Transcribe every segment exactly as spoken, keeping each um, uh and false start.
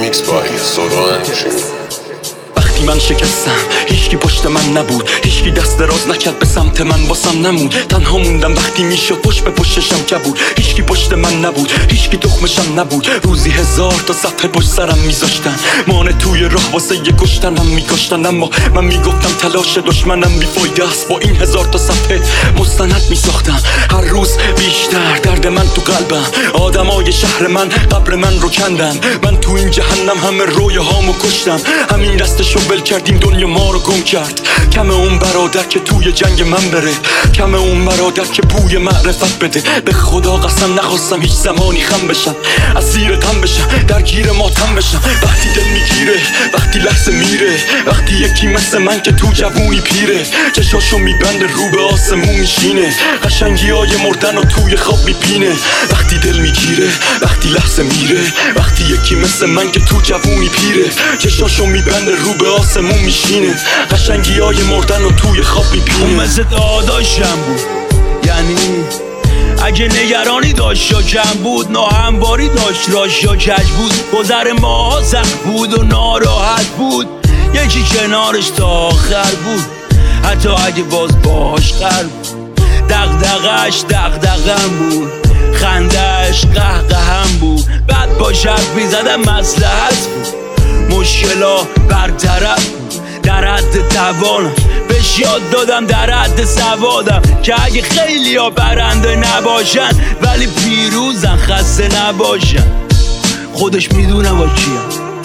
Remix by Solo Entry. وقتی من شکستم هیچکی پشت من نبود، هیچکی دست دراز نکرد به سمت من، واسم نمود. تنها موندم وقتی میشد پشت به پشتشم کبود. هیچکی پشت من نبود، هیچکی تخمشم نبود. روزی هزار تا صفحه پشت سرم میذاشتن، مانع توی راه واسه یه کشتنم میکشتن. اما من میگفتم تلاش دشمنم بیفایده است، با این هزار تا صفحه مستند میساختم. هر روز بیشتر درد من تو قلبم، آدمای شهر من قبر من رو کندن. من تو این جهنم همه رویه هامو کشتم، همین دستشو ول کردیم دنیا ما رو گم کرد. کم اون برادر که توی جنگ من بره، کم اون برادر که بوی معرفت بده. به خدا قسم نخواستم هیچ زمانی خم بشم، اسیر غم بشم، درگیر ماتم بشم. وقتی دل میگیره، وقتی لحظه میره، وقتی یکی مثل من که تو جوونی پیره، چشاشو میبنده رو به آسمون میشینه، قشنگی های مردن و توی خواب میبینه. وقتی دل میگیره، وقتی لحظه میره، وقتی یکی مثل من که تو جوونی پیره، چشاشو میبنده رو به آسمون میشینه، قشنگی های مردن و توی خواب میبینه. اون مثل داداشم بود، یعنی اگه نگرانی داشت یا کم بود، ناهمواری داشت راش یا کج بود. گذر ما سخت بود و ناراحت بود، یکی کنارش تا آخر بود، حتی اگه باز باش قرار بود. دغدغش دغدغم بود، خندش قهقهم بود. بعد با شرف میزدم مصلحت بود، مشکلا برطرف بود. در حد توانم بهش یاد دادم، در حد سوادم که اگه خیلی ها برنده نباشن ولی پیروزن، خسته نباشن. خودش میدونه با کیم.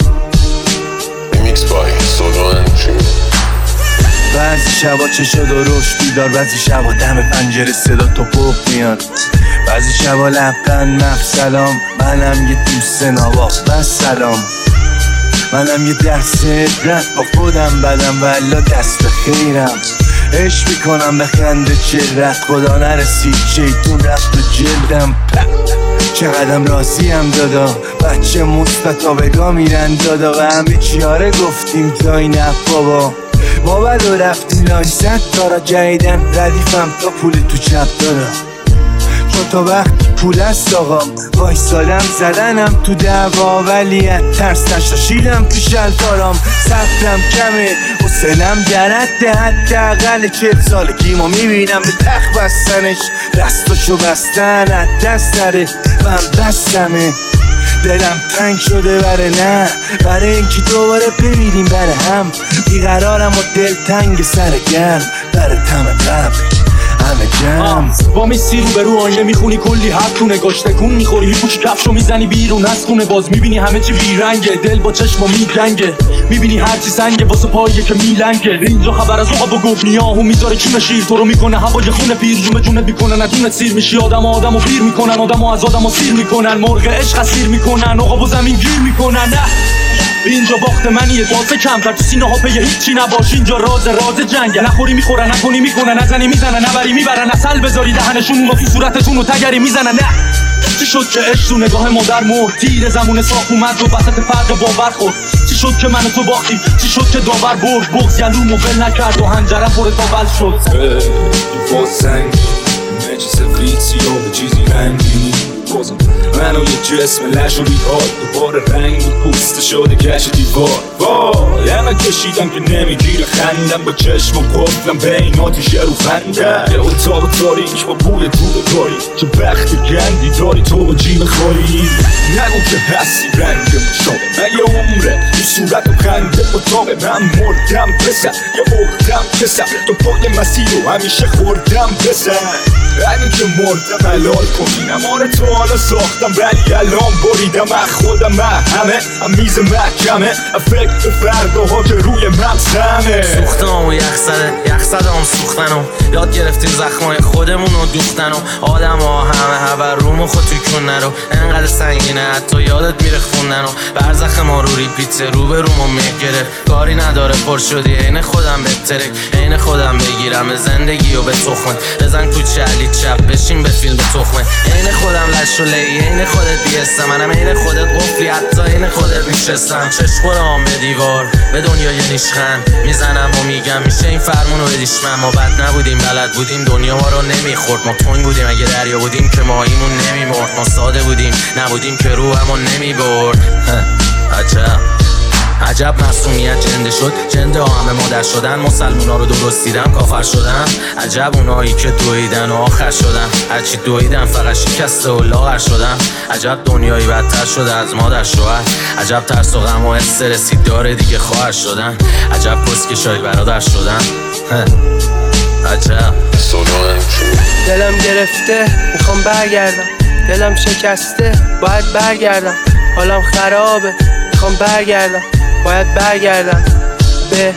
Remix by Solo Entry. بعضی شبا چشا درشت بیدار، بعضی شبا دم پنجره صدا تو پخ میاد، بعضی شبا لبخند مف سلام. منم یه دوست نواخ بس سلام، منم یه دست رد با خودم بدم والا دست به خیرم. عشق میکنم به خنده چرت، خدا نرسید شیطون رفت به جلدم. چقدرم راضیم دادا، بچه مثبتا بگاه میرن دادا، و همه چیاره گفتیم دای نه بابا. ما بلو رفتیم لایست دارا جدیدن، ردیفم تا پول تو چپ دارا، چون تا وقتی پول است آقام وایسادم زدنم تو دعوا، ولی از ترس نشاشیدم تو شلوارام. صبرم کمه حسنم درده، حداقل چهل سالگیمو میبینم به تخت بستنش، دستاشو بستن از دست نره. من بستمه دلم تنگ شده بره نه، برای اینکه دوباره ببینیم بره هم. بیقرارم و دل تنگ سر گرم، بره تم قبل همه جمع. با میسی رو به رو آینه میخونی کلی حرف تو نگاش تکون میخوری، هی پوچ کفشو میزنی بیرون از خونه، باز میبینی همه چی بیرنگه، دل با چشما میجنگه، میبینی هرچی سنگه واسه پایه که میلنگه. اینجا خبر از آب و گفت نیاهو میذاره چون شیر، تو رو میکنه هوای خونه پیر، جون جونت میکنه ندونه سیر میشی. آدم آدمو پیر میکنن، آدمو از آدمو سیر میکنن، مرغ عشق اسیر میکنن، آقا و زمین گیر میکنن. نه اینجا باخت منیه، واسه کمتر تو سینه ها پی هیچی نباش. اینجا راز راز جنگه، نخوری میخورن، نکنی میکنن، نزنی میزنن، نبری میبرن، اصل بذاری دهنشون اونو تو صورتتون و تگری میزنن. نه چی شد که عشق تو نگاه مادر مرد، تیر زمون ساخت اومد و وسط فرق باور خورد. چی شد که من و تو باختیم، چی شد که داور برد، بغض گلومو ول نکرد و هنجرم پر تاول شد. با سنگ مچ سفید سیاه به چیزی رنگینی، منو یه جسم لش و بیهاد، دوباره رنگ پوست شده کش دیوار. وای همه کشیدم که نمیگیره خندم، با چشم و قفلم بین آتیشه رو خندم. یه اتاق تاریک با بوی دود کاری، چه بخت گندی داری تو با جیب خاری. نگو که هستی رنگ مشابه من، یه عمره این صورت و خنده اتاق من. مردم پسر یه اختم کسم، تو پای مسیر رو همیشه خوردم بسن. اگه که مردم حلال کنینم، آره تو حالا ساختم ولی الان بریدم از خودم. من همه هم میز محکمه، فکر به فرداها که روی مغزمه. سوختم و یخ زده، یخ زدم سوختن و یاد گرفتیم زخمای خودمون رو دوختن، و آدم ها همه هبر روم و خود توی کن نرو. انقدر سنگینه حتی یادت میره خوندن، و برزخ ما رو ریپیت رو به رومو میگرفت. کاری نداره پر شدی عین خودم بهتره، عین خودم بگیرم زندگی و به تخمه. بزن تو چلی چپ بشین به فیلم به تخمه، عین خودم لش و لی، عین خودت بیستم، منم عین خودت قفلی، حتی عین خودت میشستم. چشم به دیوار به دنیای نیشخند میزنم و میگم میشه این فرمونو بدیش من. ما بد نبودیم بلد بودیم دنیا ما رو نمیخورد، ما تنگ بودیم اگه دریا بودیم که ماهیمون نمیمرد، ما ساده بودیم نبودیم که روحمون نمیبرد. عجب عجب معصومیت جنده شد، جنده ها همه مادر شدن، مسلمونا رو درست دیدن کافر شدن. عجب اونایی که دویدن و آخر شدن، هرچی دویدن فقط شکسته و لاغر شدن. عجب دنیایی بدتر شده از مادر شوهر، عجب ترس و غم و استرسی داره دیگه خواهر شدن. عجب کسکشایی برادر شدن. عجب Solo همچین دلم گرفته میخوام برگردم، دلم شکسته باید برگردم، حالم خرابه میخوام برگردم، باید برگردم به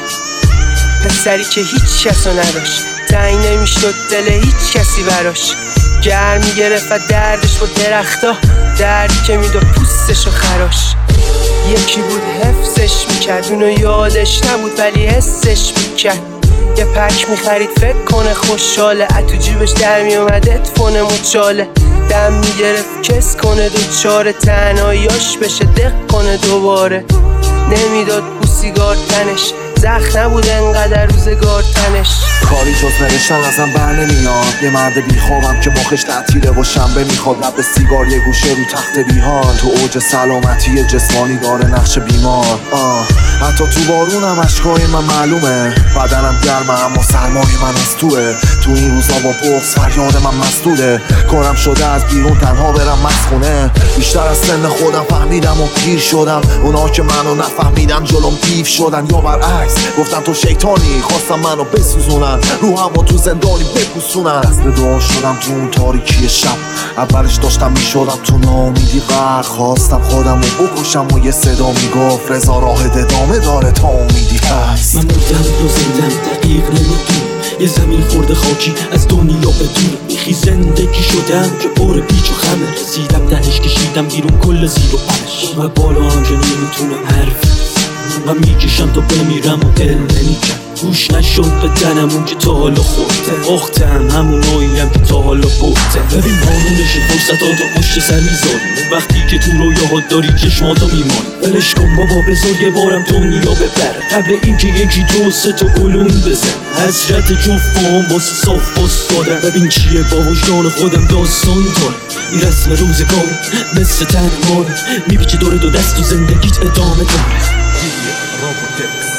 پسری که هیچ کسو نداشت، تنگ نمیشد دل هیچ کسی براش، گرم میگرفت و دردش با درختا، دردی که میداد پوستش و خراش. یکی بود حفظش میکرد، اونو یادش نبود ولی حسش میکرد. یه پک میخرید فکر کنه خوشحاله، اتو جیبش در میومد اتفونه مچاله، دم میگرفت کس کنه دوچاره، تنهاییاش بشه دق کنه دوباره. نمیداد بوسیگار تنش، زخم نبود انقدر روزگار تنش. کاری جز نوشتن ازم بر نمیاد، یه مرد بیخوابم که مخش تعطیله و شنبه میخواد، لب سیگار یه گوشه رو تخت بیهان، تو اوج سلامتی جسمانی داره نقش بیمار. آه حتی تو بارونم اشکای من معلومه، بدنم گرمه اما سرمای من از توه. تو این روزا با بغض فریاد من مسدوده، کارم شده از بیرون تنها برم مسخونه. بیشتر از سن خودم فهمیدم و پیر شدم، اونا که منو نفهمیدن جلوم دیو شدن، یا برعکس گفتن تو شیطانی، خواستم منو بسوزونن، روحمو تو زندانی بپوسونن. دست به دعا شدم تو اون تاریکی شب، اولش داشتم میشدم تو ناامیدی غرق، خواستم خودم رو بکشم و یه صدا میگفت رضا راه ادامه داره تا امیدی هست. من مردم رو زندم دقیق نمیدونم، یه زمین خورده خاکی از دنیا بدونم، میخی زندگی شدم که پر پیچ و خمه، رسیدم دهش کشیدم بیرون کل زیر و پش، و بالا هم که نمیتونم حرف و میکشم تا بمیرم و دل نمیکن، گوش نشد به تنم اون که تا حالا خورده، اختم همون آیم که تا حالا برده. ببین قانونش فرصتاتو پشت سر میذاری، وقتی که تو رویاهات داری چشماتو میمانی، ولش کن بابا بذار یه بارم دنیا ببره، قبل اینکه یکی دو سه تا علوم بزن، حسرت جفتم واسه صاف باز دادم. ببین چیه با وجدان خودم داستان داره، این رسم روزگار مثل تن ماره، میپیچه دور دو دست و زندگیت ادامه داره.